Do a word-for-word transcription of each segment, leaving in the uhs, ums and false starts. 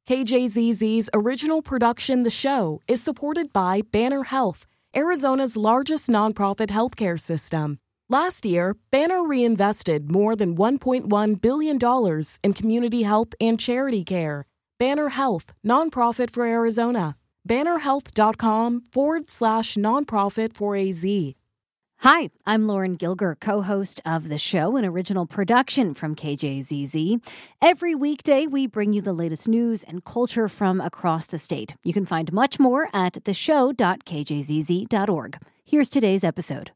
K J Z Z's original production, The Show, is supported by Banner Health, Arizona's largest nonprofit healthcare system. Last year, Banner reinvested more than one point one billion dollars in community health and charity care. Banner Health, nonprofit for Arizona. bannerhealth.com forward slash nonprofit for A Z. Hi, I'm Lauren Gilger, co-host of The Show, an original production from K J Z Z. Every weekday, we bring you the latest news and culture from across the state. You can find much more at the show dot k j z z dot org. Here's today's episode.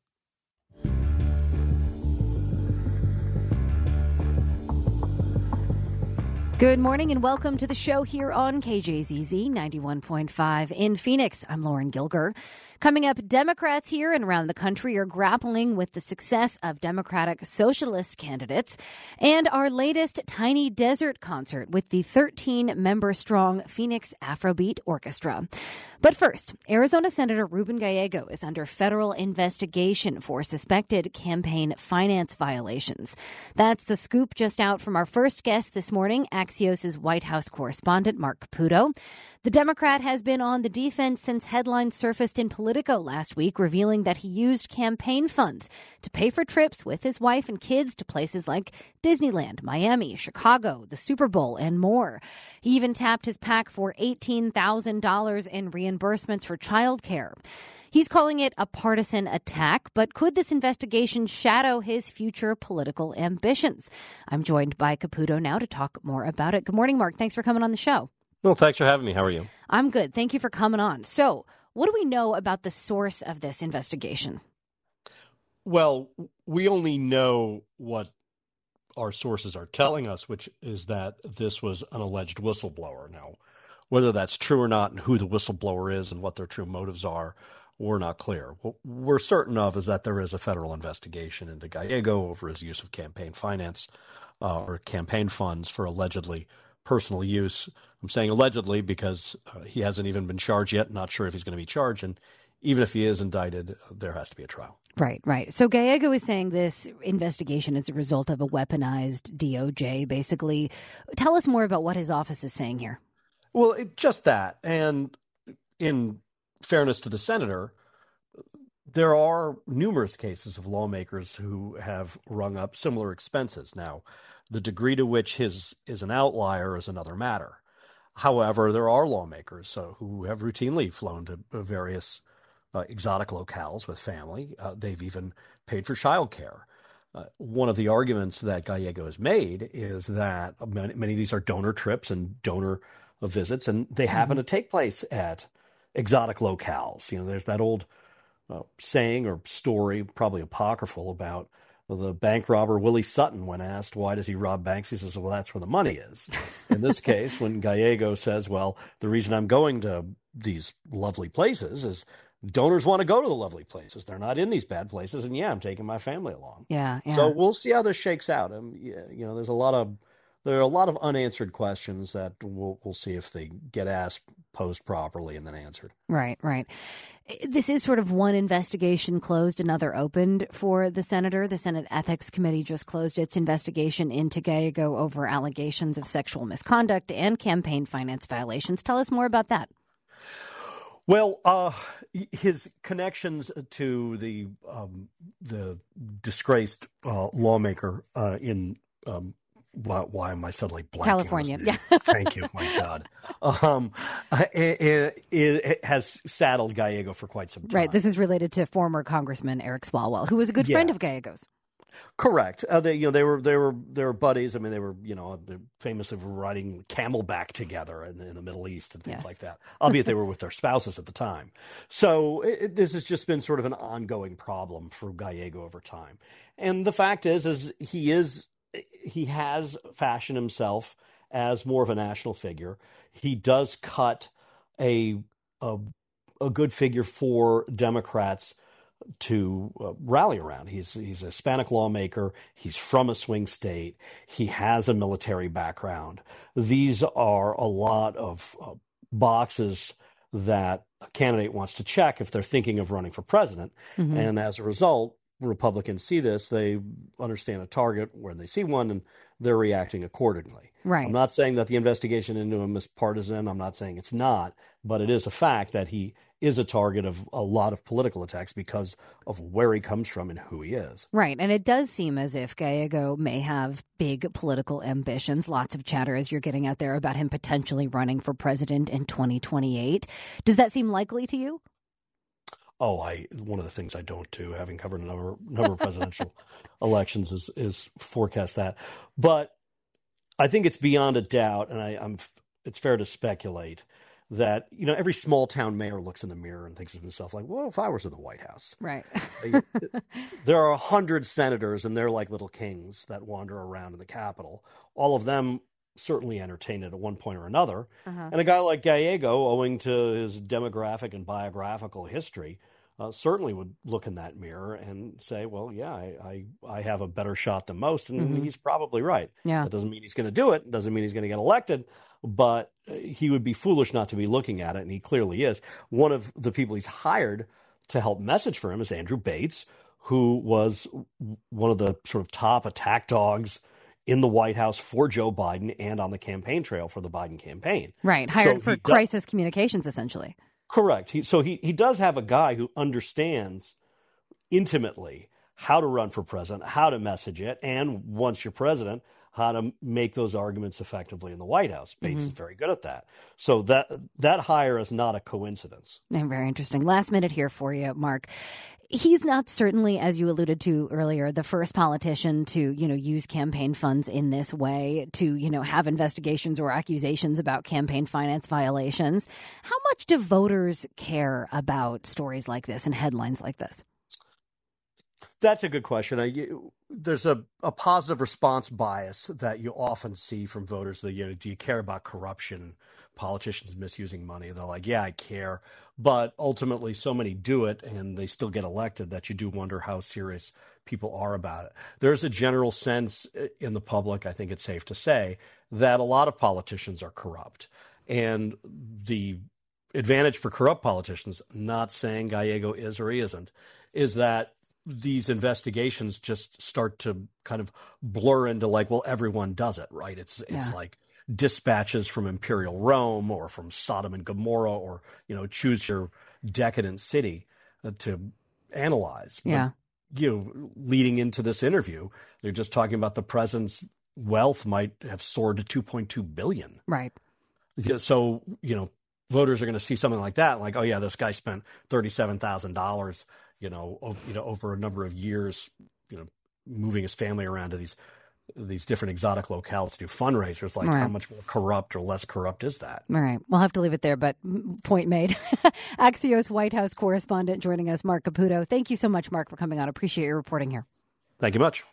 Good morning and welcome to the show here on K J Z Z ninety-one point five in Phoenix. I'm Lauren Gilger. Coming up, Democrats here and around the country are grappling with the success of Democratic socialist candidates and our latest Tiny Desert concert with the thirteen-member-strong Phoenix Afrobeat Orchestra. But first, Arizona Senator Ruben Gallego is under federal investigation for suspected campaign finance violations. That's the scoop just out from our first guest this morning, Axios' White House correspondent Mark Caputo. The Democrat has been on the defense since headlines surfaced in Politico last week, revealing that he used campaign funds to pay for trips with his wife and kids to places like Disneyland, Miami, Chicago, the Super Bowl, and more. He even tapped his PAC for eighteen thousand dollars in reimbursements for childcare. He's calling it a partisan attack, but could this investigation shadow his future political ambitions? I'm joined by Caputo now to talk more about it. Good morning, Mark. Thanks for coming on the show. Well, thanks for having me. How are you? I'm good. Thank you for coming on. So, what do we know about the source of this investigation? Well, we only know what our sources are telling us, which is that this was an alleged whistleblower. Now, whether that's true or not and who the whistleblower is and what their true motives are, we're not clear. What we're certain of is that there is a federal investigation into Gallego over his use of campaign finance uh, or campaign funds for allegedly personal use. I'm saying allegedly because uh, he hasn't even been charged yet. Not sure if he's going to be charged. And even if he is indicted, there has to be a trial. Right, right. So Gallego is saying this investigation is a result of a weaponized D O J, basically. Tell us more about what his office is saying here. Well, it, just that. And in fairness to the senator, there are numerous cases of lawmakers who have rung up similar expenses. Now, the degree to which his is an outlier is another matter. However, there are lawmakers uh, who have routinely flown to various uh, exotic locales with family. Uh, they've even paid for childcare. Uh, one of the arguments that Gallego has made is that many, many of these are donor trips and donor visits, and they mm-hmm. happen to take place at exotic locales. You know, there's that old uh, saying or story, probably apocryphal, about the bank robber Willie Sutton. When asked why does he rob banks, he says, well, that's where the money is. In this case, when Gallego says, well, the reason I'm going to these lovely places is donors want to go to the lovely places. They're not in these bad places. And yeah, I'm taking my family along. Yeah. yeah. So we'll see how this shakes out. Um, yeah, you know, there's a lot of there are a lot of unanswered questions that we'll we'll see if they get asked, posed properly, and then answered. Right, right. This is sort of one investigation closed, another opened for the senator. The Senate Ethics Committee just closed its investigation into Gallego over allegations of sexual misconduct and campaign finance violations. Tell us more about that. Well, uh, his connections to the um, the disgraced uh, lawmaker uh, in um, why, why am I suddenly blanking? California, yeah. Thank you, my God. Um, it, it has saddled Gallego for quite some time. Right. This is related to former Congressman Eric Swalwell, who was a good yeah. friend of Gallego's. Correct. Uh, they, you know, they were they were they were buddies. I mean, they were you know they famously were riding camelback together in, in the Middle East and things yes. like that. Albeit they were with their spouses at the time. So it, this has just been sort of an ongoing problem for Gallego over time. And the fact is, is he is he has fashioned himself as more of a national figure. He does cut a a, a good figure for Democrats to uh, rally around. He's he's a Hispanic lawmaker. He's from a swing state. He has a military background. These are a lot of uh, boxes that a candidate wants to check if they're thinking of running for president. Mm-hmm. And as a result, Republicans see this. They understand a target where they see one, and they're reacting accordingly. Right. I'm not saying that the investigation into him is partisan. I'm not saying it's not, but it is a fact that he is a target of a lot of political attacks because of where he comes from and who he is. Right. And it does seem as if Gallego may have big political ambitions. Lots of chatter as you're getting out there about him potentially running for president in twenty twenty-eight. Does that seem likely to you? Oh, I one of the things I don't do, having covered a number, number of presidential elections, is is forecast that. But I think it's beyond a doubt, and I, I'm it's fair to speculate that, you know, every small town mayor looks in the mirror and thinks to himself, like, well, if I was in the White House. Right. There are a hundred senators, and they're like little kings that wander around in the Capitol. All of them certainly entertained it at one point or another. Uh-huh. And a guy like Gallego, owing to his demographic and biographical history, uh, certainly would look in that mirror and say, well, yeah, I I, I have a better shot than most. And mm-hmm. he's probably right. Yeah. That doesn't mean he's going to do it. Doesn't mean he's going to get elected. But he would be foolish not to be looking at it, and he clearly is. One of the people he's hired to help message for him is Andrew Bates, who was one of the sort of top attack dogs in the White House for Joe Biden and on the campaign trail for the Biden campaign. Right, hired so for crisis does, communications, essentially. Correct. He, so he, he does have a guy who understands intimately how to run for president, how to message it, and once you're president, how to make those arguments effectively in the White House. Bates mm-hmm. is very good at that. So that that hire is not a coincidence. And very interesting. Last minute here for you, Mark. He's not certainly, as you alluded to earlier, the first politician to, you know, use campaign funds in this way, to, you know, have investigations or accusations about campaign finance violations. How much do voters care about stories like this and headlines like this? That's a good question. I, you, there's a, a positive response bias that you often see from voters that, you know, do you care about corruption, politicians misusing money? They're like, yeah, I care. But ultimately, so many do it and they still get elected that you do wonder how serious people are about it. There's a general sense in the public, I think it's safe to say, that a lot of politicians are corrupt. And the advantage for corrupt politicians, not saying Gallego is or he isn't, is that these investigations just start to kind of blur into like, well, everyone does it, right? It's it's yeah. like dispatches from Imperial Rome or from Sodom and Gomorrah, or, you know, choose your decadent city uh, to analyze. Yeah. But, you know, leading into this interview, they're just talking about the president's wealth might have soared to two point two billion dollars. Right. So, you know, voters are going to see something like that, like, oh yeah, this guy spent thirty-seven thousand dollars, you know, o- you know, over a number of years, you know, moving his family around to these these different exotic locales to do fundraisers. Like, right. How much more corrupt or less corrupt is that? All right. We'll have to leave it there, but point made. Axios White House correspondent joining us, Mark Caputo. Thank you so much, Mark, for coming on. Appreciate your reporting here. Thank you much.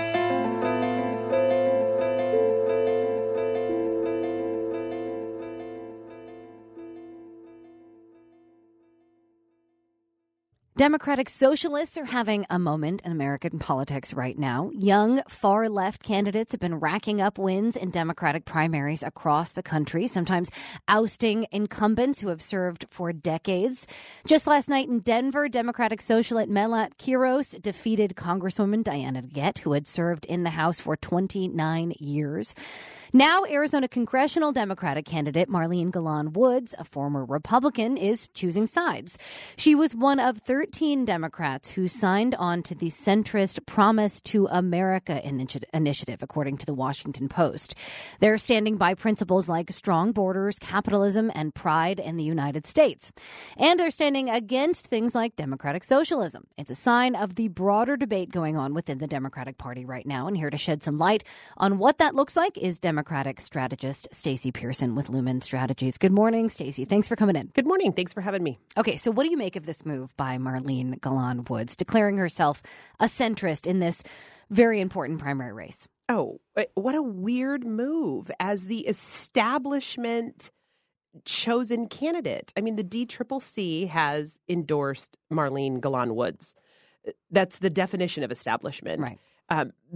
Democratic socialists are having a moment in American politics right now. Young, far-left candidates have been racking up wins in Democratic primaries across the country, sometimes ousting incumbents who have served for decades. Just last night in Denver, Democratic socialite Melat Quiros defeated Congresswoman Diana Gett, who had served in the House for twenty-nine years. Now, Arizona congressional Democratic candidate Marlene Galan Woods, a former Republican, is choosing sides. She was one of thirteen Democrats who signed on to the centrist Promise to America initiative, according to the Washington Post. They're standing by principles like strong borders, capitalism, and pride in the United States. And they're standing against things like democratic socialism. It's a sign of the broader debate going on within the Democratic Party right now. And here to shed some light on what that looks like is Democratic Democratic strategist Stacey Pearson with Lumen Strategies. Good morning, Stacey. Thanks for coming in. Good morning. Thanks for having me. Okay, so what do you make of this move by Marlene Galan Woods, declaring herself a centrist in this very important primary race? Oh, what a weird move as the establishment chosen candidate. I mean, the D C C C has endorsed Marlene Galan Woods. That's the definition of establishment. Right. Um, the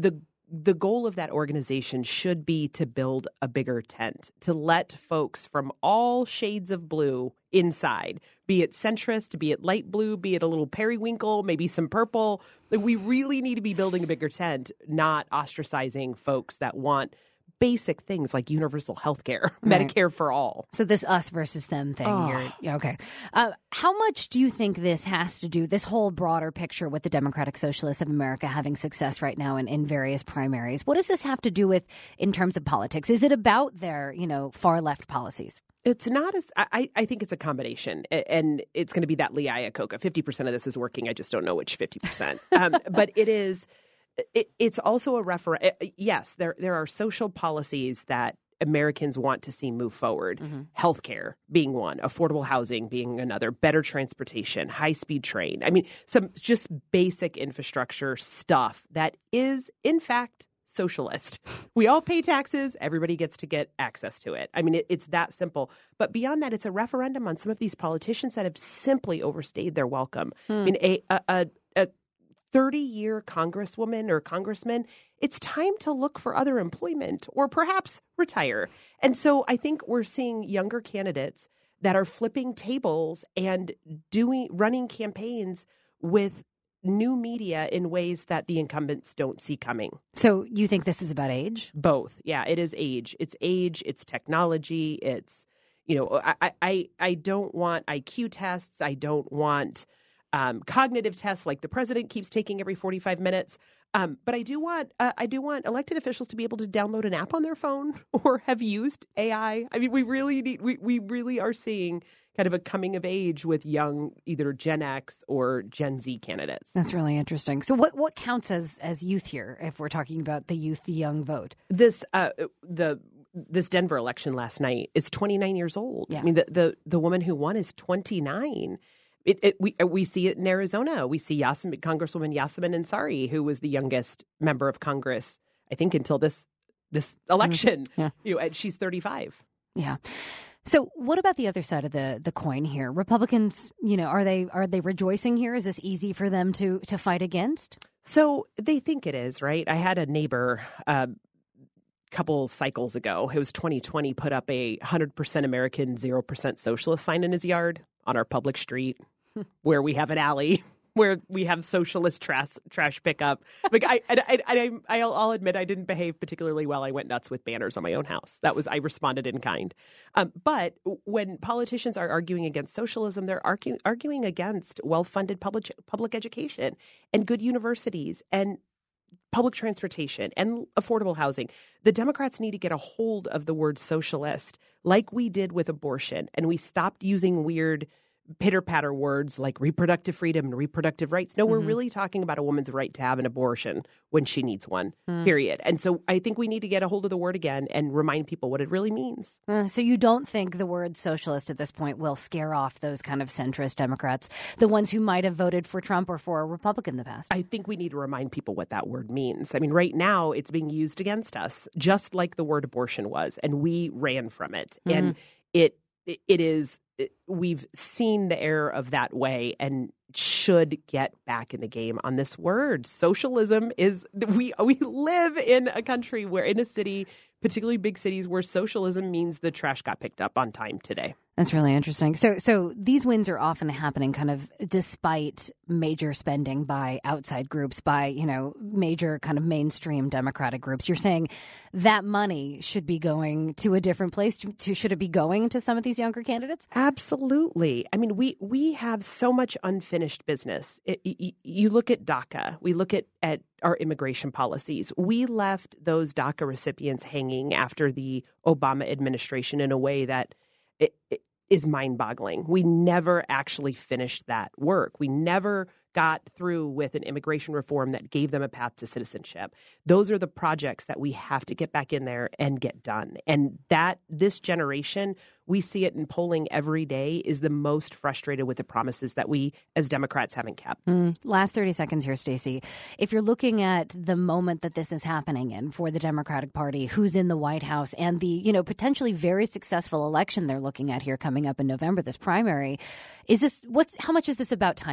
the goal of that organization should be to build a bigger tent, to let folks from all shades of blue inside, be it centrist, be it light blue, be it a little periwinkle, maybe some purple. We really need to be building a bigger tent, not ostracizing folks that want basic things like universal health care, right. Medicare for all. So this us versus them thing. Oh. You're, yeah, okay. Uh, how much do you think this has to do, this whole broader picture with the Democratic Socialists of America having success right now in, in various primaries? What does this have to do with in terms of politics? Is it about their, you know, far left policies? It's not as I, I think it's a combination, and it's going to be that Lee Iacocca. fifty percent of this is working. I just don't know which fifty percent. Um, but it is. It, it's also a refer. Yes, there there are social policies that Americans want to see move forward. Mm-hmm. Healthcare being one, affordable housing being another, better transportation, high speed train. I mean, some just basic infrastructure stuff that is, in fact, socialist. We all pay taxes. Everybody gets to get access to it. I mean, it, it's that simple. But beyond that, it's a referendum on some of these politicians that have simply overstayed their welcome. Hmm. I mean, a a, a, a thirty-year congresswoman or congressman, it's time to look for other employment or perhaps retire. And so I think we're seeing younger candidates that are flipping tables and doing running campaigns with new media in ways that the incumbents don't see coming. So you think this is about age? Both. Yeah, it is age. It's age, it's technology, it's, you know, I I, I don't want I Q tests. I don't want Um, cognitive tests like the president keeps taking every forty-five minutes. Um, but I do want uh, I do want elected officials to be able to download an app on their phone or have used A I. I mean, we really need we, we really are seeing kind of a coming of age with young either Gen X or Gen Z candidates. That's really interesting. So what, what counts as as youth here if we're talking about the youth, the young vote? This uh, the this Denver election last night is twenty-nine years old. Yeah. I mean, the, the the woman who won is twenty-nine. It, it, we we see it in Arizona. We see Yasemin, Congresswoman Yasemin Ansari, who was the youngest member of Congress, I think, until this this election. Mm-hmm. Yeah. You know, and she's thirty-five. Yeah. So what about the other side of the, the coin here? Republicans, you know, are they are they rejoicing here? Is this easy for them to to fight against? So they think it is, right? I had a neighbor a uh, couple cycles ago. It was twenty twenty. Put up a one hundred percent American, zero percent socialist sign in his yard on our public street, where we have an alley, where we have socialist trash trash pickup. Like I, I, I, I, I'll admit I didn't behave particularly well. I went nuts with banners on my own house. That was I responded in kind. Um, but when politicians are arguing against socialism, they're argue, arguing against well-funded public public education and good universities and public transportation and affordable housing. The Democrats need to get a hold of the word socialist like we did with abortion, and we stopped using weird pitter-patter words like reproductive freedom and reproductive rights. No, mm-hmm. we're really talking about a woman's right to have an abortion when she needs one, mm. period. And so I think we need to get a hold of the word again and remind people what it really means. Uh, so you don't think the word socialist at this point will scare off those kind of centrist Democrats, the ones who might have voted for Trump or for a Republican in the past? I think we need to remind people what that word means. I mean, right now it's being used against us, just like the word abortion was, and we ran from it. Mm-hmm. And it it is... we've seen the error of that way and should get back in the game on this word. Socialism is we we live in a country where in a city, particularly big cities, where socialism means the trash got picked up on time today. That's really interesting. So so these wins are often happening kind of despite major spending by outside groups, by, you know, major kind of mainstream Democratic groups. You're saying that money should be going to a different place? To, to should it be going to some of these younger candidates? Absolutely. I mean, we we have so much unfinished business. It, you, you look at DACA. We look at, at our immigration policies. We left those DACA recipients hanging after the Obama administration in a way that It, it is mind-boggling. We never actually finished that work. We never got through with an immigration reform that gave them a path to citizenship. Those are the projects that we have to get back in there and get done. And that this generation, we see it in polling every day, is the most frustrated with the promises that we as Democrats haven't kept. Mm. Last thirty seconds here, Stacey. If you're looking at the moment that this is happening in for the Democratic Party, who's in the White House, and the, you know, potentially very successful election they're looking at here coming up in November, this primary, is this what's how much is this about timing?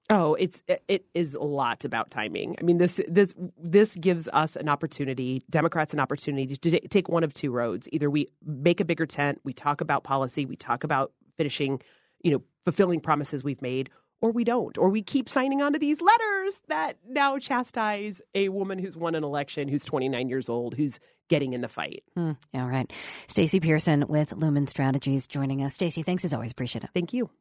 Oh, it's it is a lot about timing. I mean, this this this gives us an opportunity, Democrats an opportunity to t- take one of two roads. Either we make a bigger tent, we talk about policy, we talk about finishing, you know, fulfilling promises we've made, or we don't, or we keep signing on to these letters that now chastise a woman who's won an election, who's twenty-nine years old, who's getting in the fight. Mm, all right. Stacey Pearson with Lumen Strategies joining us. Stacey, thanks as always. Appreciate it. Thank you.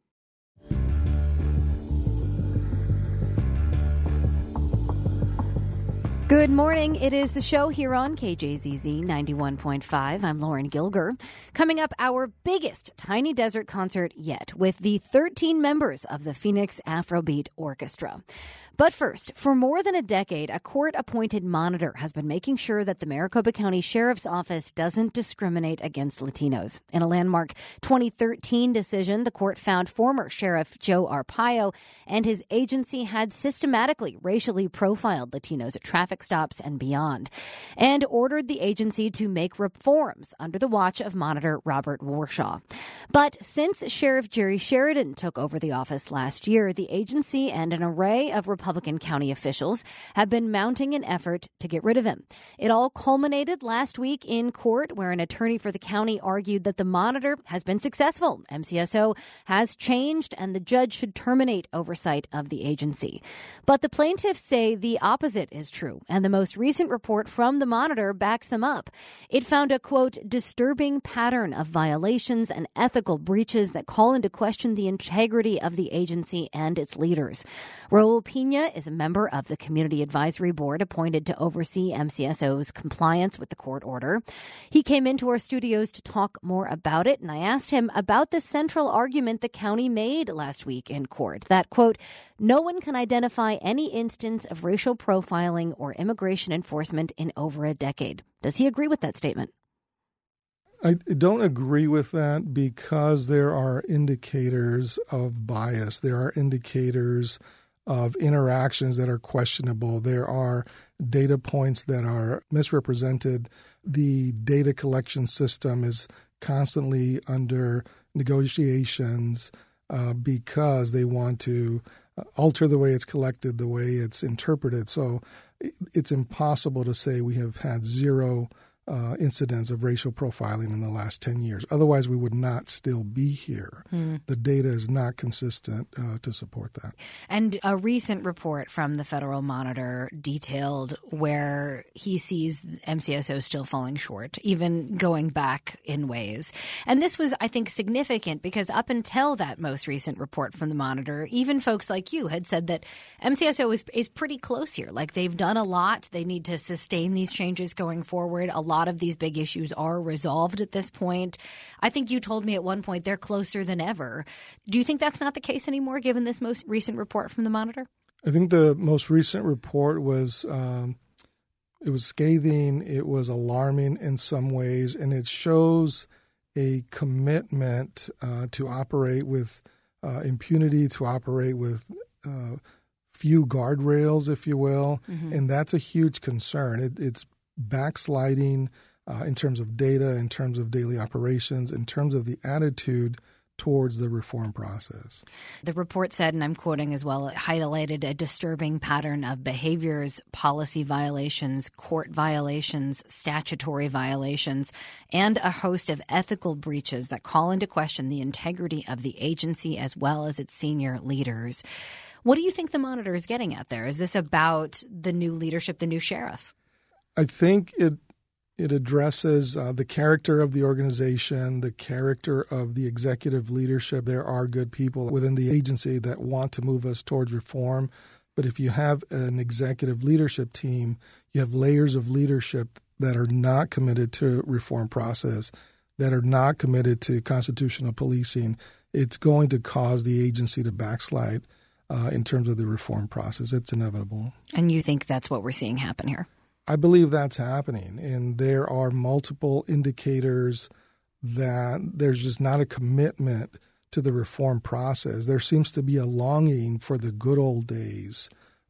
Good morning. It is the show here on K J Z Z ninety-one point five. I'm Lauren Gilger. Coming up, our biggest Tiny Desert concert yet with the thirteen members of the Phoenix Afrobeat Orchestra. But first, for more than a decade, a court-appointed monitor has been making sure that the Maricopa County Sheriff's Office doesn't discriminate against Latinos. In a landmark twenty thirteen decision, the court found former Sheriff Joe Arpaio and his agency had systematically racially profiled Latinos at traffic stops and beyond, and ordered the agency to make reforms under the watch of Monitor Robert Warshaw. But since Sheriff Jerry Sheridan took over the office last year, the agency and an array of Republican county officials have been mounting an effort to get rid of him. It all culminated last week in court, where an attorney for the county argued that the monitor has been successful. M C S O has changed, and the judge should terminate oversight of the agency. But the plaintiffs say the opposite is true, and the most recent report from the monitor backs them up. It found a, quote, disturbing pattern of violations and ethical breaches that call into question the integrity of the agency and its leaders. Raul Pina is a member of the Community Advisory Board appointed to oversee M C S O's compliance with the court order. He came into our studios to talk more about it, and I asked him about the central argument the county made last week in court, that, quote, no one can identify any instance of racial profiling or immigration enforcement in over a decade. Does he agree with that statement? I don't agree with that because there are indicators of bias. There are indicators of interactions that are questionable. There are data points that are misrepresented. The data collection system is constantly under negotiations uh, because they want to alter the way it's collected, the way it's interpreted. So it's impossible to say we have had zero Uh, incidents of racial profiling in the last ten years. Otherwise, we would not still be here. Mm. The data is not consistent uh, to support that. And a recent report from the Federal Monitor detailed where he sees M C S O still falling short, even going back in ways. And this was, I think, significant because up until that most recent report from the Monitor, even folks like you had said that M C S O is, is pretty close here. Like, they've done a lot. They need to sustain these changes going forward. A lot A lot of these big issues are resolved at this point. I think you told me at one point they're closer than ever. Do you think that's not the case anymore, given this most recent report from the Monitor? I think the most recent report was um, it was scathing. It was alarming in some ways, and it shows a commitment uh, to operate with uh, impunity, to operate with uh, few guardrails, if you will, mm-hmm. and that's a huge concern. It, it's backsliding uh, in terms of data, in terms of daily operations, in terms of the attitude towards the reform process. The report said, and I'm quoting as well, it highlighted a disturbing pattern of behaviors, policy violations, court violations, statutory violations, and a host of ethical breaches that call into question the integrity of the agency as well as its senior leaders. What do you think the Monitor is getting at there? Is this about the new leadership, the new sheriff? I think it it addresses uh, the character of the organization, the character of the executive leadership. There are good people within the agency that want to move us towards reform. But if you have an executive leadership team, you have layers of leadership that are not committed to reform process, that are not committed to constitutional policing, it's going to cause the agency to backslide uh, in terms of the reform process. It's inevitable. And you think that's what we're seeing happen here? I believe that's happening, and there are multiple indicators that there's just not a commitment to the reform process. There seems to be a longing for the good old days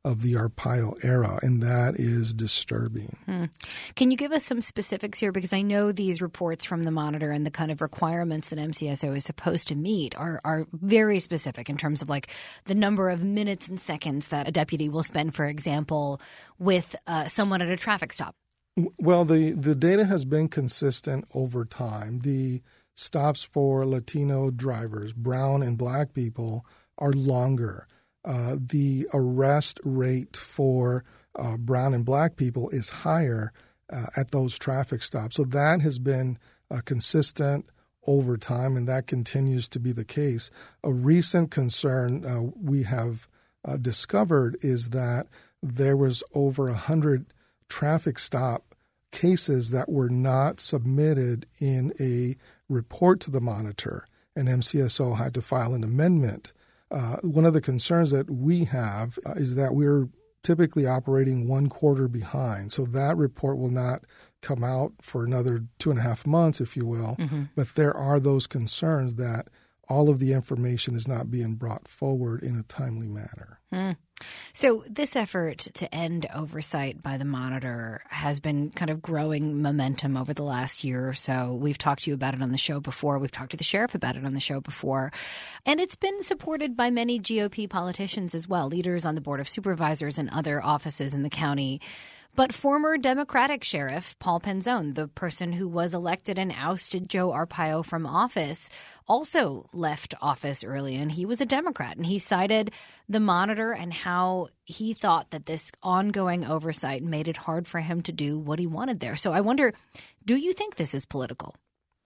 of the Arpaio era, and that is disturbing. Hmm. Can you give us some specifics here? Because I know these reports from the Monitor and the kind of requirements that M C S O is supposed to meet are, are very specific in terms of like the number of minutes and seconds that a deputy will spend, for example, with uh, someone at a traffic stop. Well, the, the data has been consistent over time. The stops for Latino drivers, brown and black people, are longer. Uh, the arrest rate for uh, brown and black people is higher uh, at those traffic stops. So that has been uh, consistent over time, and that continues to be the case. A recent concern uh, we have uh, discovered is that there was over one hundred traffic stop cases that were not submitted in a report to the Monitor, and M C S O had to file an amendment. Uh, one of the concerns that we have uh, is that we're typically operating one quarter behind. So that report will not come out for another two and a half months, if you will. Mm-hmm. But there are those concerns that all of the information is not being brought forward in a timely manner. Mm. So this effort to end oversight by the Monitor has been kind of growing momentum over the last year or so. We've talked to you about it on the show before. We've talked to the sheriff about it on the show before. And it's been supported by many G O P politicians as well, leaders on the Board of Supervisors and other offices in the county. But former Democratic Sheriff Paul Penzone, the person who was elected and ousted Joe Arpaio from office, also left office early, and he was a Democrat. And he cited the Monitor and how he thought that this ongoing oversight made it hard for him to do what he wanted there. So I wonder, do you think this is political?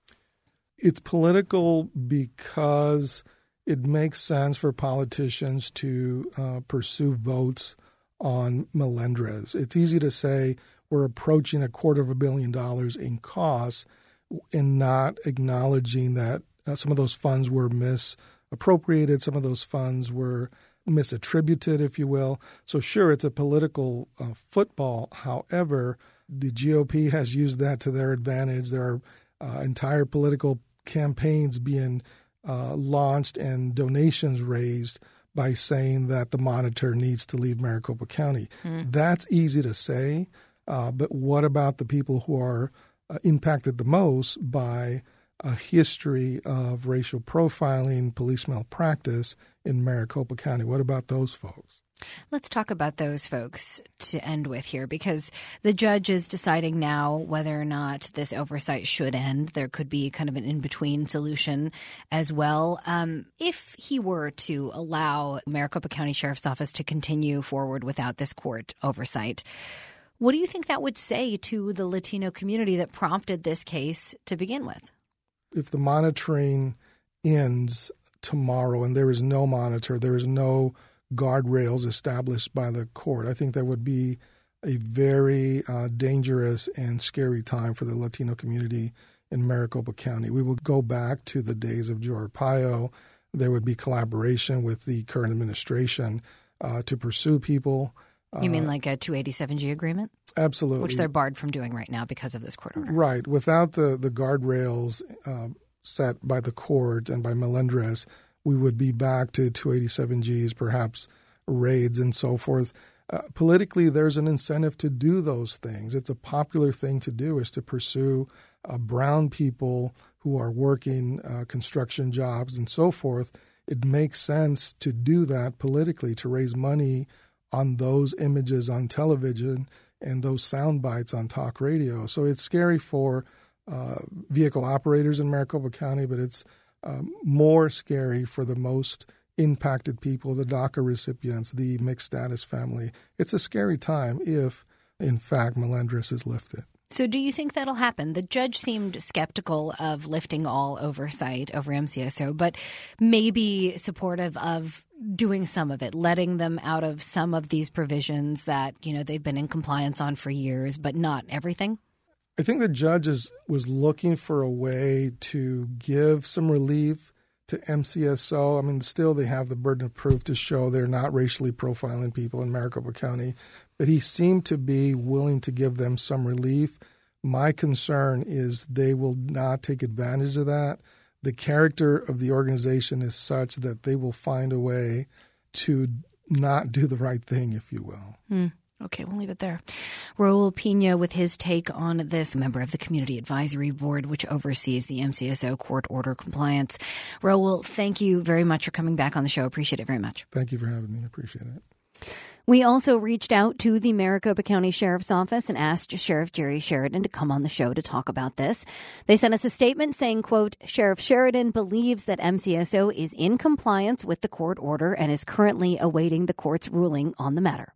It's political because it makes sense for politicians to uh, pursue votes on Melendrez. It's easy to say we're approaching a quarter of a billion dollars in costs and not acknowledging that uh, some of those funds were misappropriated, some of those funds were misattributed, if you will. So sure, it's a political uh, football. However, the G O P has used that to their advantage. There are uh, entire political campaigns being uh, launched and donations raised by saying that the Monitor needs to leave Maricopa County. Mm. That's easy to say, uh, but what about the people who are uh, impacted the most by a history of racial profiling, police malpractice in Maricopa County? What about those folks? Let's talk about those folks to end with here, because the judge is deciding now whether or not this oversight should end. There could be kind of an in-between solution as well. Um, if he were to allow Maricopa County Sheriff's Office to continue forward without this court oversight, what do you think that would say to the Latino community that prompted this case to begin with? If the monitoring ends tomorrow and there is no monitor, there is no guardrails established by the court, I think that would be a very uh, dangerous and scary time for the Latino community in Maricopa County. We will go back to the days of Joe Arpaio. There would be collaboration with the current administration uh, to pursue people. You mean like a two eighty-seven G agreement? Absolutely. Which they're barred from doing right now because of this court order. Right. Without the, the guardrails uh, set by the court and by Melendrez, we would be back to two eighty-seven Gs, perhaps raids and so forth. Uh, politically, there's an incentive to do those things. It's a popular thing to do, is to pursue uh, brown people who are working uh, construction jobs and so forth. It makes sense to do that politically, to raise money on those images on television and those sound bites on talk radio. So it's scary for uh, vehicle operators in Maricopa County, but it's Um, more scary for the most impacted people, the DACA recipients, the mixed status family. It's a scary time if, in fact, Melendrez is lifted. So do you think that'll happen? The judge seemed skeptical of lifting all oversight over M C S O, but maybe supportive of doing some of it, letting them out of some of these provisions that, you know, they've been in compliance on for years, but not everything? I think the judge is, was looking for a way to give some relief to M C S O. I mean, still they have the burden of proof to show they're not racially profiling people in Maricopa County, but he seemed to be willing to give them some relief. My concern is they will not take advantage of that. The character of the organization is such that they will find a way to not do the right thing, if you will. Mm. Okay, we'll leave it there. Raul Pina with his take on this, member of the Community Advisory Board, which oversees the M C S O court order compliance. Raul, thank you very much for coming back on the show. Appreciate it very much. Thank you for having me. Appreciate it. We also reached out to the Maricopa County Sheriff's Office and asked Sheriff Jerry Sheridan to come on the show to talk about this. They sent us a statement saying, quote, Sheriff Sheridan believes that M C S O is in compliance with the court order and is currently awaiting the court's ruling on the matter.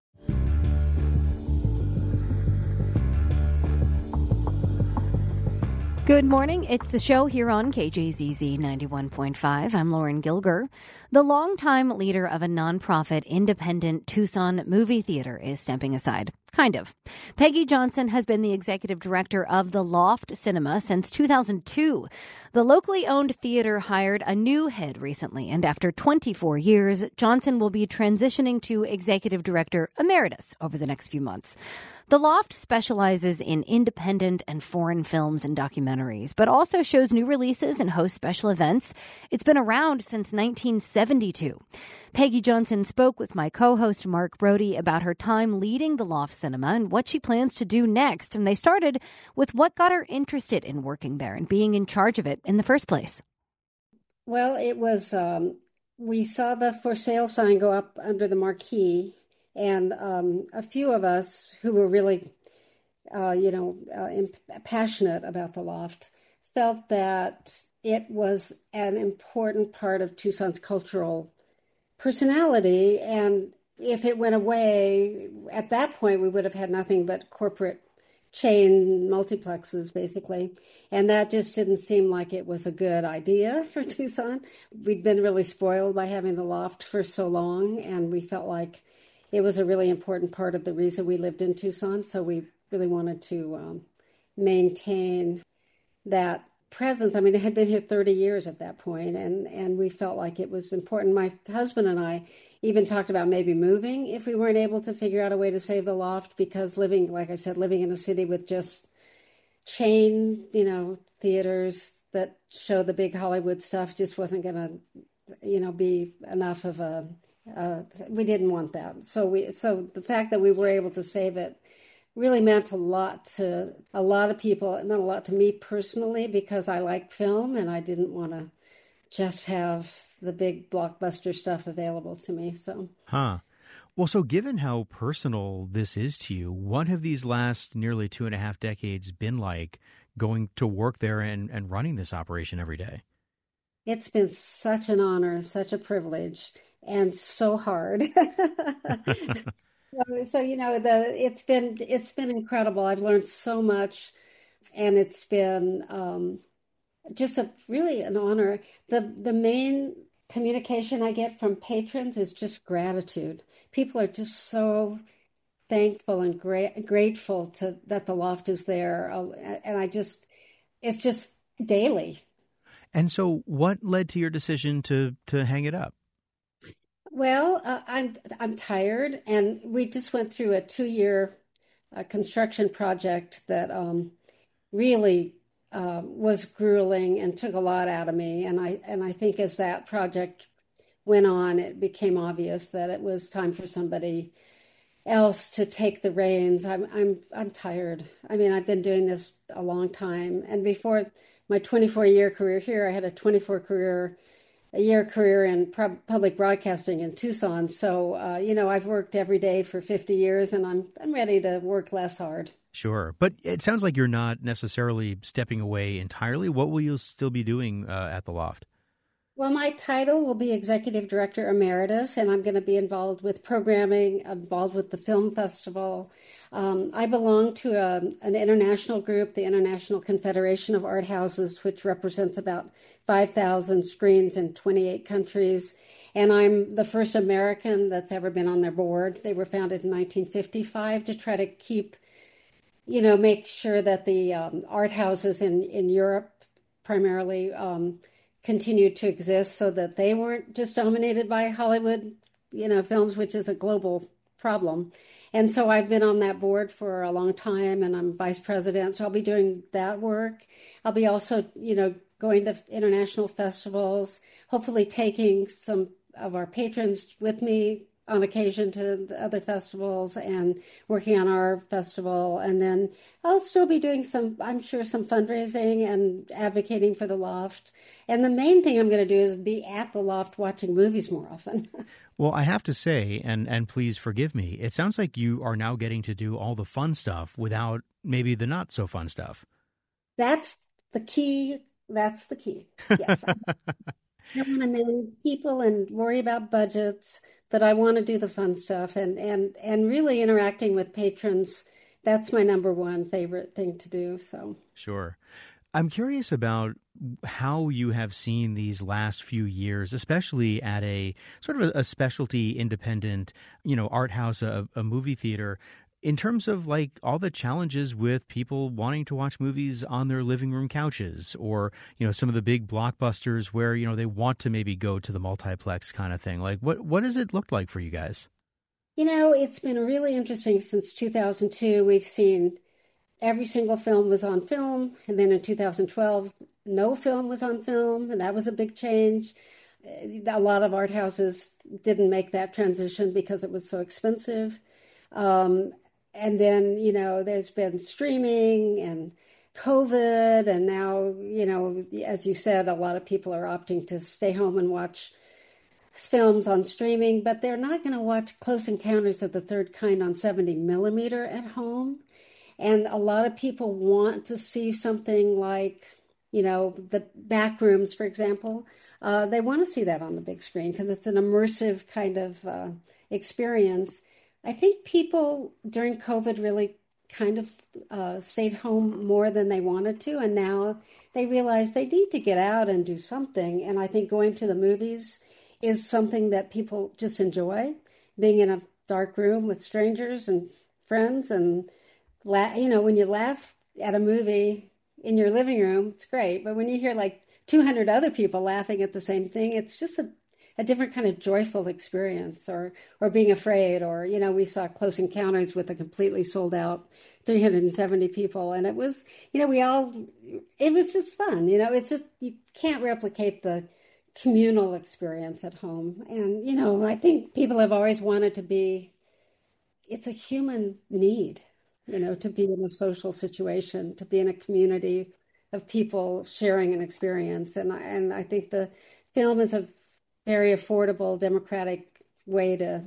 Good morning. It's the show here on K J Z Z ninety-one point five. I'm Lauren Gilger. The longtime leader of a nonprofit independent Tucson movie theater is stepping aside. Kind of. Peggy Johnson has been the executive director of the Loft Cinema since two thousand two. The locally owned theater hired a new head recently, and after twenty-four years, Johnson will be transitioning to executive director emeritus over the next few months. The Loft specializes in independent and foreign films and documentaries, but also shows new releases and hosts special events. It's been around since nineteen seventy-two. Peggy Johnson spoke with my co-host Mark Brody about her time leading the Loft Cinema and what she plans to do next. And they started with what got her interested in working there and being in charge of it in the first place. Well, it was, um, we saw the for sale sign go up under the marquee. And um, a few of us who were really, uh, you know, uh, imp- passionate about the Loft felt that it was an important part of Tucson's cultural personality. And if it went away, at that point, we would have had nothing but corporate chain multiplexes, basically. And that just didn't seem like it was a good idea for Tucson. We'd been really spoiled by having the Loft for so long, and we felt like it was a really important part of the reason we lived in Tucson. So we really wanted to um, maintain that presence. I mean, it had been here thirty years at that point, and, and we felt like it was important. My husband and I even talked about maybe moving if we weren't able to figure out a way to save the Loft, because living, like I said, living in a city with just chain, you know, theaters that show the big Hollywood stuff just wasn't going to, you know, be enough of a Uh, we didn't want that. So we, so the fact that we were able to save it really meant a lot to a lot of people. It meant a lot to me personally, because I like film and I didn't want to just have the big blockbuster stuff available to me. So, huh. Well, so given how personal this is to you, what have these last nearly two and a half decades been like going to work there and, and running this operation every day? It's been such an honor, such a privilege. And so hard. so, so, you know, the it's been it's been incredible. I've learned so much, and it's been um, just a really an honor. The the main communication I get from patrons is just gratitude. People are just so thankful and gra- grateful to that the Loft is there, and I just it's just daily. And so, what led to your decision to to hang it up? Well, uh, I'm I'm tired, and we just went through a two-year uh, construction project that um, really uh, was grueling and took a lot out of me. And I and I think as that project went on, it became obvious that it was time for somebody else to take the reins. I'm I'm I'm tired. I mean, I've been doing this a long time, and before my twenty-four-year career here, I had a twenty-four career. a year career in public broadcasting in Tucson. So, uh, you know, I've worked every day for fifty years, and I'm I'm ready to work less hard. Sure. But it sounds like you're not necessarily stepping away entirely. What will you still be doing uh, at the Loft? Well, my title will be Executive Director Emeritus, and I'm going to be involved with programming, involved with the film festival. Um, I belong to a, an international group, the International Confederation of Art Houses, which represents about five thousand screens in twenty-eight countries. And I'm the first American that's ever been on their board. They were founded in nineteen fifty-five to try to keep, you know, make sure that the um, art houses in, in Europe primarily um, continued to exist, so that they weren't just dominated by Hollywood, you know, films, which is a global problem. And so I've been on that board for a long time, and I'm vice president, so I'll be doing that work. I'll be also, you know, going to international festivals, hopefully taking some of our patrons with me on occasion to the other festivals and working on our festival. And then I'll still be doing some, I'm sure, some fundraising and advocating for the Loft. And the main thing I'm going to do is be at the Loft watching movies more often. Well, I have to say, and, and please forgive me, it sounds like you are now getting to do all the fun stuff without maybe the not so fun stuff. That's the key. That's the key. Yes. I don't want to manage people and worry about budgets, but I want to do the fun stuff and, and, and really interacting with patrons. That's my number one favorite thing to do. So sure. I'm curious about how you have seen these last few years, especially at a sort of a, a specialty independent, you know, art house, a, a movie theater, in terms of like all the challenges with people wanting to watch movies on their living room couches, or, you know, some of the big blockbusters where, you know, they want to maybe go to the multiplex kind of thing. Like what, what does it look like for you guys? You know, it's been really interesting since two thousand two. We've seen every single film was on film. And then in two thousand twelve, no film was on film. And that was a big change. A lot of art houses didn't make that transition because it was so expensive. Um, and then, you know, there's been streaming and COVID. And now, you know, as you said, a lot of people are opting to stay home and watch films on streaming, but they're not going to watch Close Encounters of the Third Kind on seventy millimeter at home. And a lot of people want to see something like, you know, the back rooms, for example. Uh, they want to see that on the big screen because it's an immersive kind of uh, experience. I think people during COVID really kind of uh, stayed home more than they wanted to. And now they realize they need to get out and do something. And I think going to the movies is something that people just enjoy. Being in a dark room with strangers and friends and La- you know, when you laugh at a movie in your living room, it's great. But when you hear like two hundred other people laughing at the same thing, it's just a, a different kind of joyful experience. Or or being afraid, or, you know, we saw Close Encounters with a completely sold out three hundred seventy people. And it was, you know, we all, it was just fun. You know, it's just, you can't replicate the communal experience at home. And, you know, I think people have always wanted to be, it's a human need. You know, to be in a social situation, to be in a community of people sharing an experience. And I, and I think the film is a very affordable, democratic way to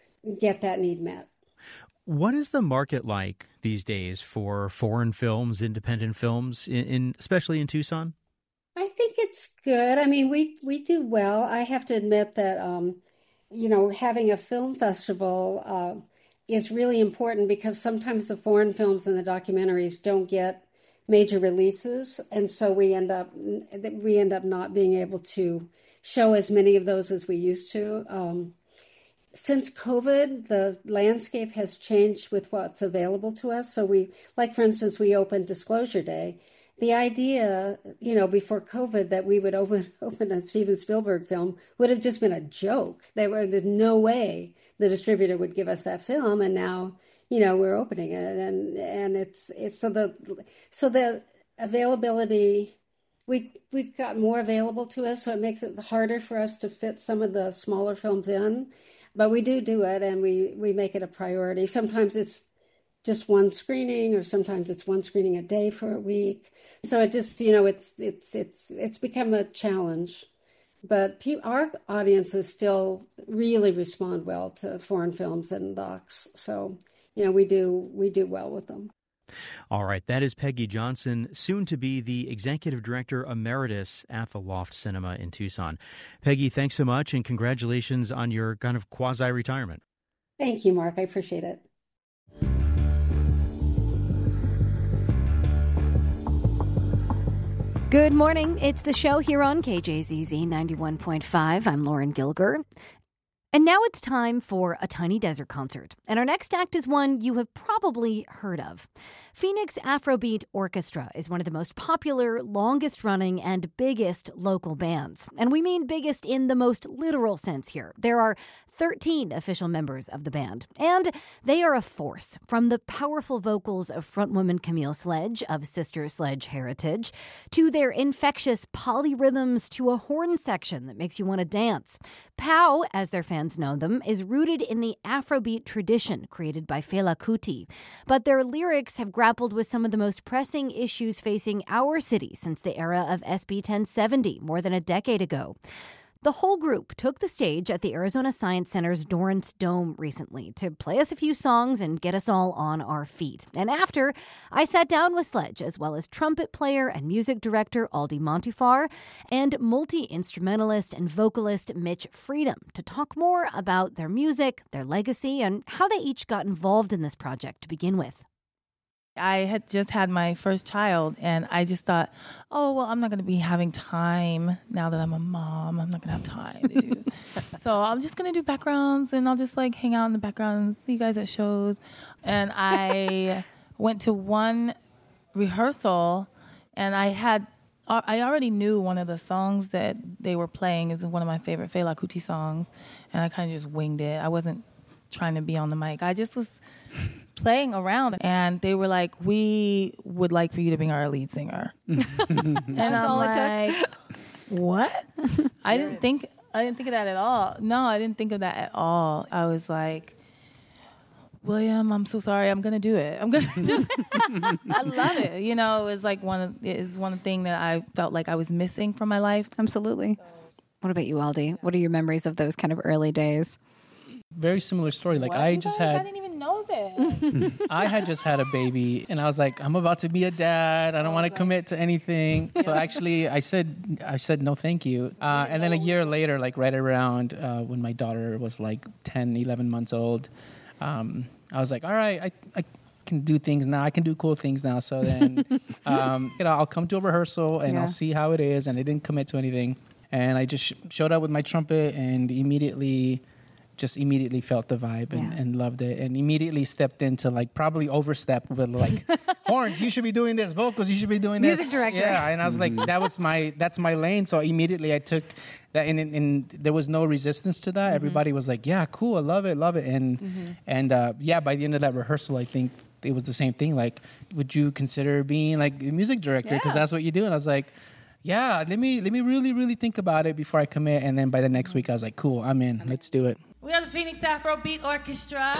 get that need met. What is the market like these days for foreign films, independent films, in, in especially in Tucson? I think it's good. I mean, we, we do well. I have to admit that, um, you know, having a film festival uh, is really important because sometimes the foreign films and the documentaries don't get major releases, and so we end up we end up not being able to show as many of those as we used to. Um, since COVID, the landscape has changed with what's available to us. So we, like for instance, we opened Disclosure Day. The idea, you know, before COVID that we would open open a Steven Spielberg film would have just been a joke. There were there's no way the distributor would give us that film, and now, you know, we're opening it, and and it's it's so the so the availability, we we've got more available to us, so it makes it harder for us to fit some of the smaller films in, but we do do it, and we we make it a priority. Sometimes it's just one screening, or sometimes it's one screening a day for a week. So it just, you know, it's it's it's it's become a challenge. But pe- our audiences still really respond well to foreign films and docs. So, you know, we do we do well with them. All right. That is Peggy Johnson, soon to be the Executive Director Emeritus at the Loft Cinema in Tucson. Peggy, thanks so much, and congratulations on your kind of quasi-retirement. Thank you, Mark. I appreciate it. Good morning. It's the show here on K J Z Z ninety-one point five. I'm Lauren Gilger. And now it's time for a Tiny Desert concert. And our next act is one you have probably heard of. Phoenix Afrobeat Orchestra is one of the most popular, longest-running, and biggest local bands. And we mean biggest in the most literal sense here. There are thirteen official members of the band. And they are a force, from the powerful vocals of frontwoman Camille Sledge of Sister Sledge heritage, to their infectious polyrhythms, to a horn section that makes you want to dance. POW, as their fans know them, is rooted in the Afrobeat tradition created by Fela Kuti. But their lyrics have grappled with some of the most pressing issues facing our city since the era of S B ten seventy, more than a decade ago. The whole group took the stage at the Arizona Science Center's Dorrance Dome recently to play us a few songs and get us all on our feet. And after, I sat down with Sledge, as well as trumpet player and music director Aldi Montufar and multi-instrumentalist and vocalist Mitch Freedom to talk more about their music, their legacy, and how they each got involved in this project to begin with. I had just had my first child, and I just thought, oh, well, I'm not going to be having time now that I'm a mom. I'm not going to have time to do. So I'm just going to do backgrounds, and I'll just like hang out in the background and see you guys at shows. And I went to one rehearsal, and I had I already knew one of the songs that they were playing is one of my favorite Fela Kuti songs, and I kind of just winged it. I wasn't trying to be on the mic. I just was playing around, and they were like, we would like for you to be our lead singer. And That's I'm all like, it took? What? I didn't think I didn't think of that at all. No, I didn't think of that at all. I was like, William, I'm so sorry. I'm gonna do it. I'm gonna do it. I love it. You know, it was like one of it is one thing that I felt like I was missing from my life. Absolutely. What about you, Aldi? What are your memories of those kind of early days? Very similar story. Like What? I You just guys, had I didn't even know this. I had just had a baby, and I was like, I'm about to be a dad. I don't want to commit to anything. So actually, I said, I said no, thank you. Uh, and then a year later, like right around uh, when my daughter was like ten, eleven months old, um, I was like, all right, I, I can do things now. I can do cool things now. So then, um, you know, I'll come to a rehearsal and Yeah. I'll see how it is. And I didn't commit to anything. And I just sh- showed up with my trumpet and immediately. Just immediately felt the vibe and, Yeah. and loved it, and immediately stepped into like probably overstepped with like horns. You should be doing this. Vocals. You should be doing this. Music director. Yeah, and I was like, that was my that's my lane. So immediately I took that, and, and, and there was no resistance to that. Mm-hmm. Everybody was like, yeah, cool, I love it, love it, and mm-hmm. and uh, yeah, by the end of that rehearsal, I think it was the same thing. Like, would you consider being like a music director? Because Yeah. that's what you do. And I was like. Yeah, let me let me really really think about it before I commit, and then by the next week I was like, cool, I'm in. Let's do it. We are the Phoenix Afrobeat Orchestra.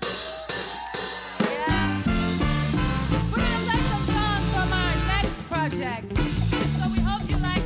Yeah. We're gonna play some songs from our next project. So we hope you like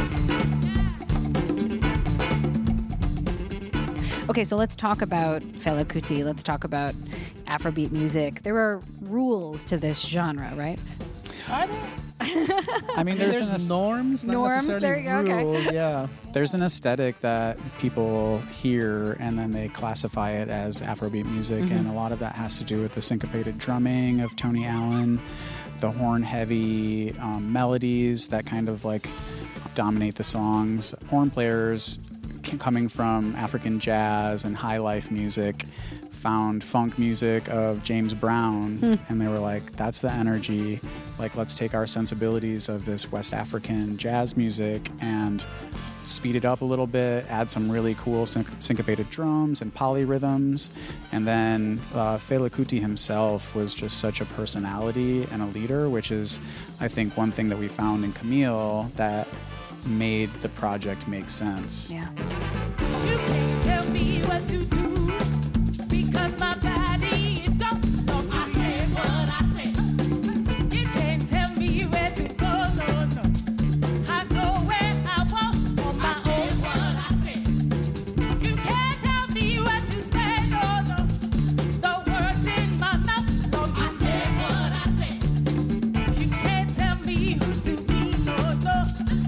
it. Yeah. Okay, so let's talk about Fela Kuti. Let's talk about Afrobeat music. There are rules to this genre, right? Are there? I mean, there's, There's an, norms, not Norms, necessarily there you go, okay. rules. Yeah. there's an aesthetic that people hear and then they classify it as Afrobeat music, Mm-hmm. and a lot of that has to do with the syncopated drumming of Tony Allen, the horn-heavy um, melodies that kind of like dominate the songs. Horn players c- coming from African jazz and high life music found funk music of James Brown, Hmm. and they were like, that's the energy. Like, let's take our sensibilities of this West African jazz music and speed it up a little bit, add some really cool sync- syncopated drums and polyrhythms. And then uh, Fela Kuti himself was just such a personality and a leader, which is, I think, one thing that we found in Camille that made the project make sense. Yeah. You can't tell me what to do because my body don't know to say what I say. You can't tell me where to go, no, no. I go where I want on my own. What I say. You can't tell me what to say, no, no. The words in my mouth don't I say what I say. You can't tell me who to be, no, no.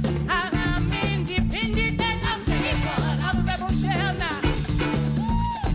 I'm independent and I'm free. I'm a rebel shell now.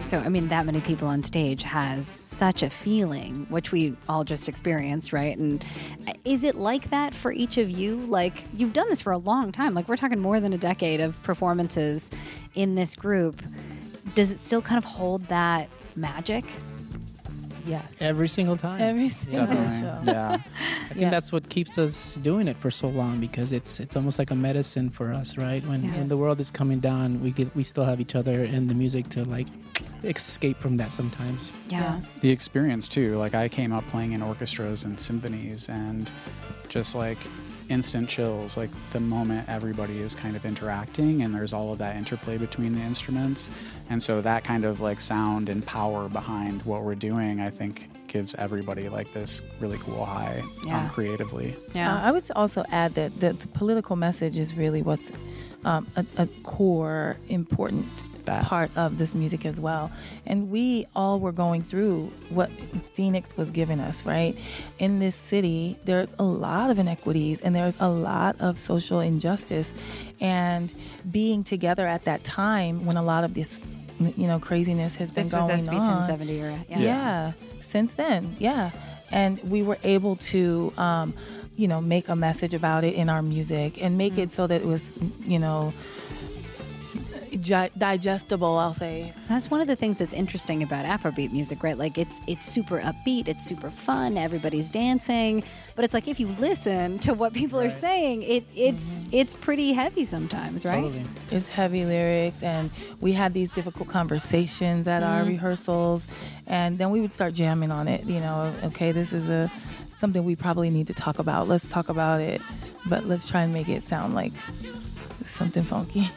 So, I mean, that many people on stage has such a feeling, which we all just experienced, right? And is it like that for each of you? Like, you've done this for a long time. Like, we're talking more than a decade of performances in this group. Does it still kind of hold that magic? Yes. Every single time. Every single Definitely. show. Yeah. I think Yeah. that's what keeps us doing it for so long, because it's it's almost like a medicine for us, right? When, Yes. when the world is coming down, we get, we still have each other and the music to like escape from that sometimes. Yeah. The experience too, like I came up playing in orchestras and symphonies, and just like instant chills, like the moment everybody is kind of interacting and there's all of that interplay between the instruments. And so that kind of like sound and power behind what we're doing, I think gives everybody like this really cool high Yeah. um, creatively. Yeah. Uh, I would also add that, that the political message is really what's um, a, a core important That. part of this music as well. And we all were going through what Phoenix was giving us, right? In this city, there's a lot of inequities and there's a lot of social injustice. And being together at that time when a lot of this, you know, craziness has been This going was S B ten on. seventy era. Yeah. Yeah. Since then, yeah. And we were able to, um, you know, make a message about it in our music and make it so that it was, you know, gi- digestible, I'll say. That's one of the things that's interesting about Afrobeat music, right? Like it's it's super upbeat, it's super fun, everybody's dancing, but it's like if you listen to what people are saying, it it's it's pretty heavy sometimes, right? Totally. It's heavy lyrics, and we had these difficult conversations at our rehearsals, and then we would start jamming on it. You know, okay, this is a something we probably need to talk about. Let's talk about it, but let's try and make it sound like something funky.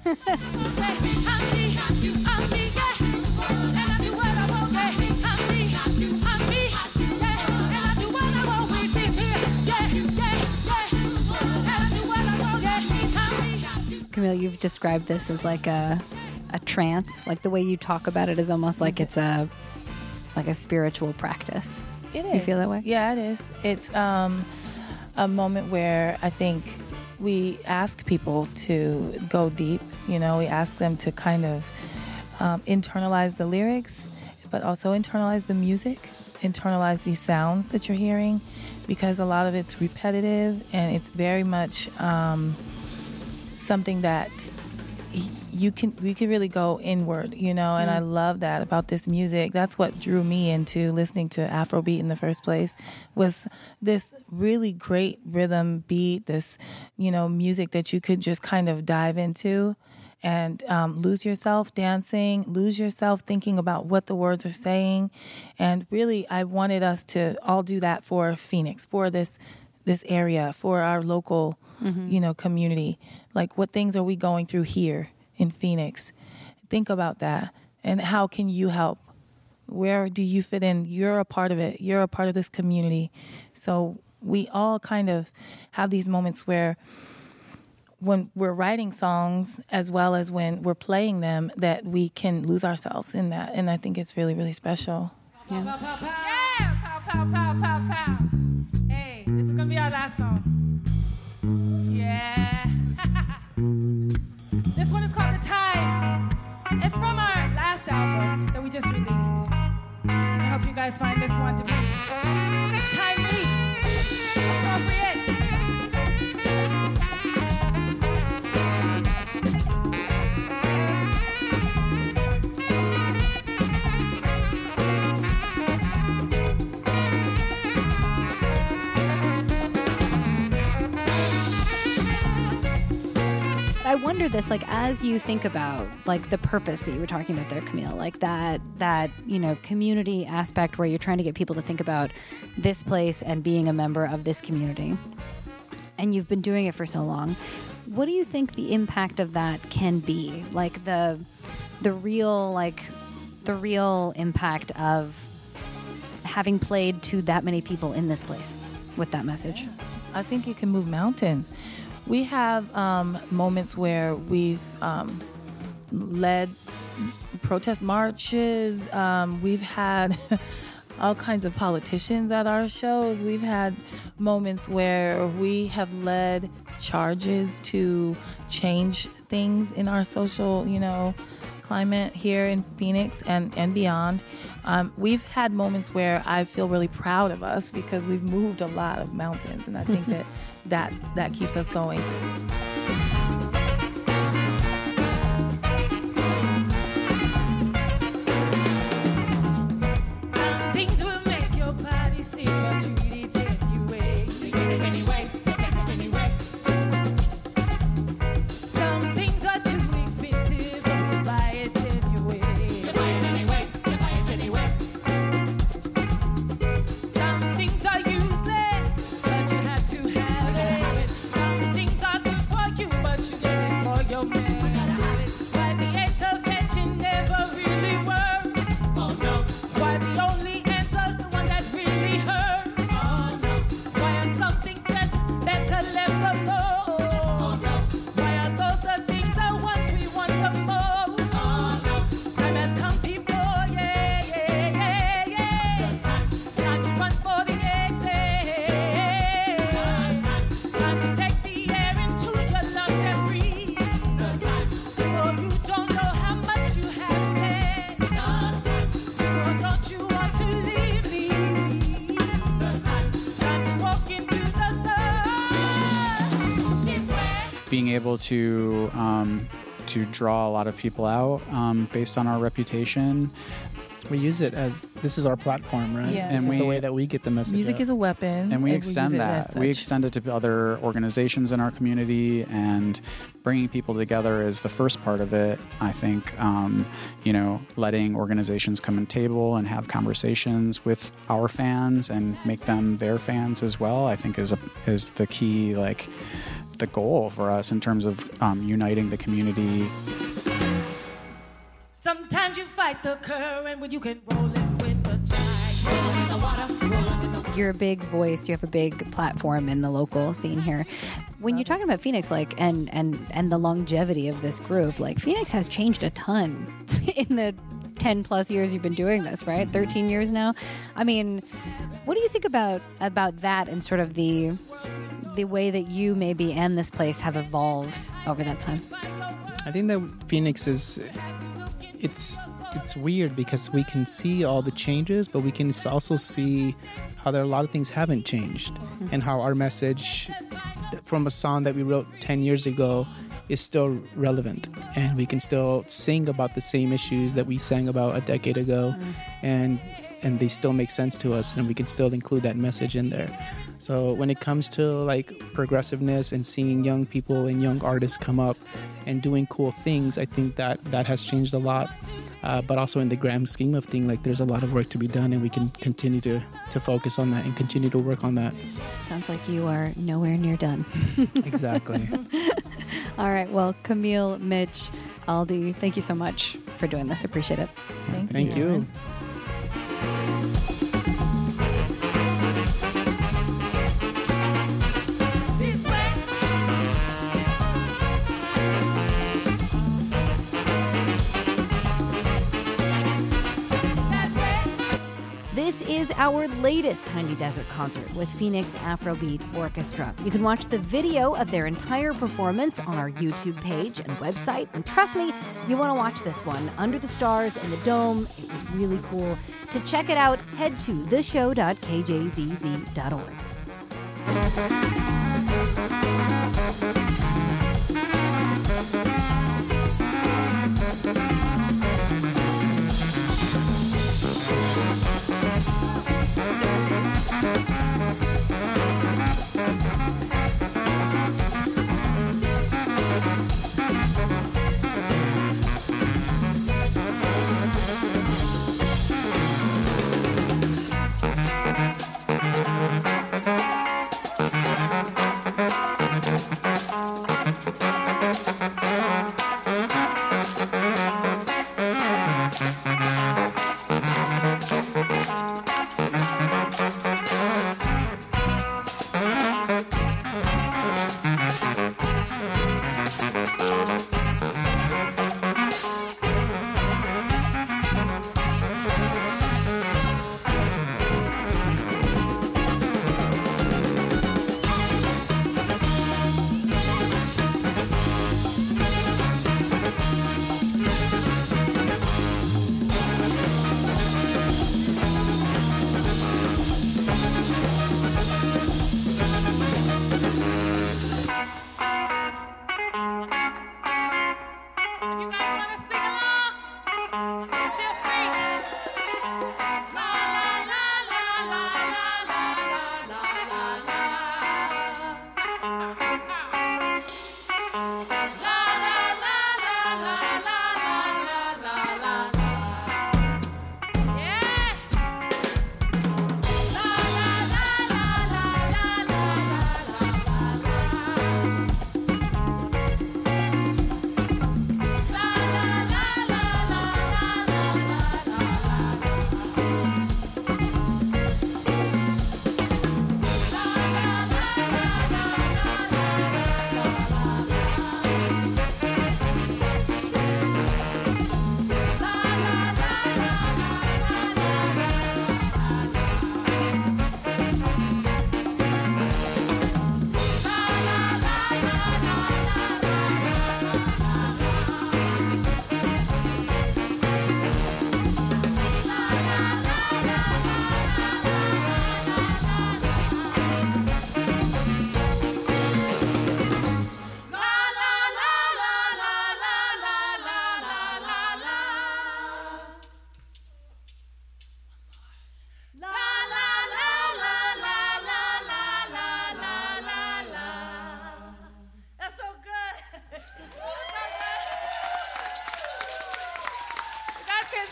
Camille, you've described this as like a a trance. Like the way you talk about it is almost like it's a like a spiritual practice. It is. You feel that way? Yeah, it is. It's um, a moment where I think we ask people to go deep. You know, we ask them to kind of um, internalize the lyrics, but also internalize the music, internalize these sounds that you're hearing, because a lot of it's repetitive and it's very much um, something that y- you can we can really go inward, you know, and I love that about this music. That's what drew me into listening to Afrobeat in the first place, was this really great rhythm beat, this, you know, music that you could just kind of dive into and um, lose yourself dancing, lose yourself thinking about what the words are saying. And really, I wanted us to all do that for Phoenix, for this this area, for our local, you know, community. Like, what things are we going through here in Phoenix? Think about that. And how can you help? Where do you fit in? You're a part of it. You're a part of this community. So we all kind of have these moments where when we're writing songs as well as when we're playing them, that we can lose ourselves in that. And I think it's really, really special. Yeah. Pow, pow, pow, yeah, pow, pow, pow, pow, pow. Hey, this is gonna be our last song. Yeah. This one is called The Times. It's from our last album that we just released. I hope you guys find this one to be timely, appropriate. I wonder this, like, as you think about like the purpose that you were talking about there, Camille, like that that you know community aspect where you're trying to get people to think about this place and being a member of this community, and you've been doing it for so long. What do you think the impact of that can be? Like the the real like the real impact of having played to that many people in this place with that message? I think it can move mountains. We have um, moments where we've um, led protest marches. Um, we've had all kinds of politicians at our shows. We've had moments where we have led charges to change things in our social, you know, climate here in Phoenix and, and beyond. Um, we've had moments where I feel really proud of us because we've moved a lot of mountains, and I think that that, that keeps us going. Being able to um, to draw a lot of people out um, based on our reputation. We use it as, this is our platform, right? Yeah. This And is we, the way that we get the message Music out. is a weapon. And we and extend we use it that. as We such. extend it to other organizations in our community, and bringing people together is the first part of it. I think, um, you know, letting organizations come and table and have conversations with our fans and make them their fans as well, I think is a, is the key, like, the goal for us in terms of um, uniting the community. Sometimes you fight the current when you can roll it with the tide. Roll it in the water, roll it in the water. You're a big voice. You have a big platform in the local scene here. When you're talking about Phoenix, like, and and and the longevity of this group, like, Phoenix has changed a ton in the ten plus years you've been doing this, right? thirteen years now. I mean, what do you think about about that and sort of the the way that you maybe and this place have evolved over that time? I think that Phoenix is, it's it's weird because we can see all the changes, but we can also see how there are a lot of things haven't changed, mm-hmm. and how our message from a song that we wrote ten years ago is still relevant, and we can still sing about the same issues that we sang about a decade ago, mm-hmm. and and they still make sense to us, and we can still include that message in there. So when it comes to like progressiveness and seeing young people and young artists come up and doing cool things, I think that that has changed a lot. Uh, but also in the grand scheme of things, like, there's a lot of work to be done, and we can continue to, to focus on that and continue to work on that. Sounds like you are nowhere near done. Exactly. All right. Well, Camille, Mitch, Aldi, thank you so much for doing this. Appreciate it. Thank, Thank you. you. This is our latest Tiny Desert concert with Phoenix Afrobeat Orchestra. You can watch the video of their entire performance on our YouTube page and website. And trust me, you want to watch this one, Under the Stars in the Dome. It was really cool. To check it out, head to the show dot k j z z dot org. Thank you.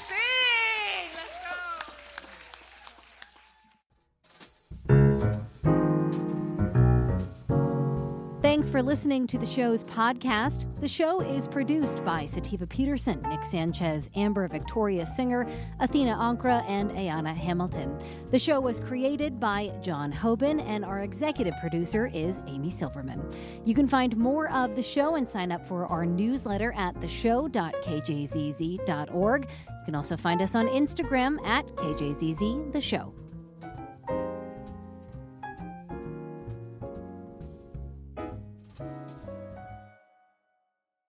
sing. Let's go. Thanks for listening to the show's podcast. The show is produced by Sativa Peterson, Nick Sanchez, Amber Victoria Singer, Athena Ankra, and Ayana Hamilton. The show was created by John Hoban, and our executive producer is Amy Silverman. You can find more of the show and sign up for our newsletter at the show dot k j z z dot org. You can also find us on Instagram at K J Z Z The Show.